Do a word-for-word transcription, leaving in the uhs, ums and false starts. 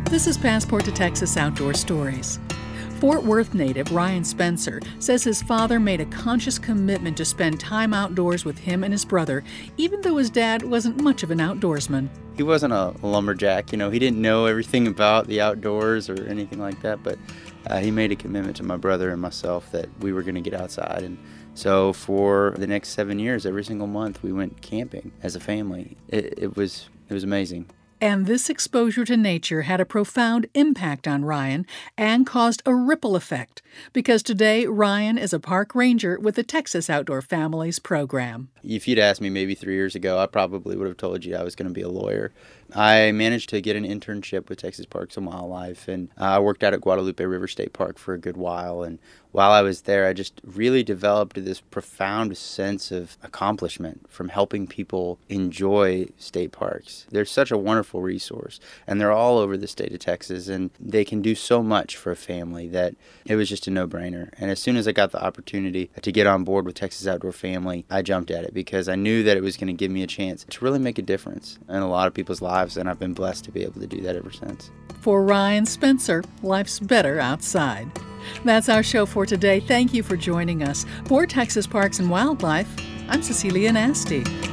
This is Passport to Texas Outdoor Stories. Fort Worth native Ryan Spencer says his father made a conscious commitment to spend time outdoors with him and his brother, even though his dad wasn't much of an outdoorsman. He wasn't a lumberjack, you know, he didn't know everything about the outdoors or anything like that, but uh, he made a commitment to my brother and myself that we were going to get outside. And so for the next seven years, every single month, we went camping as a family. It, it was it was amazing. And this exposure to nature had a profound impact on Ryan and caused a ripple effect, because today Ryan is a park ranger with the Texas Outdoor Families program. If you'd asked me maybe three years ago, I probably would have told you I was going to be a lawyer. I managed to get an internship with Texas Parks and Wildlife, and I worked out at Guadalupe River State Park for a good while. And while I was there, I just really developed this profound sense of accomplishment from helping people enjoy state parks. They're such a wonderful resource, and they're all over the state of Texas, and they can do so much for a family that it was just a no-brainer. And as soon as I got the opportunity to get on board with Texas Outdoor Family, I jumped at it because I knew that it was going to give me a chance to really make a difference in a lot of people's lives, and I've been blessed to be able to do that ever since. For Ryan Spencer, life's better outside. That's our show for today. Thank you for joining us. For Texas Parks and Wildlife, I'm Cecilia Nasty.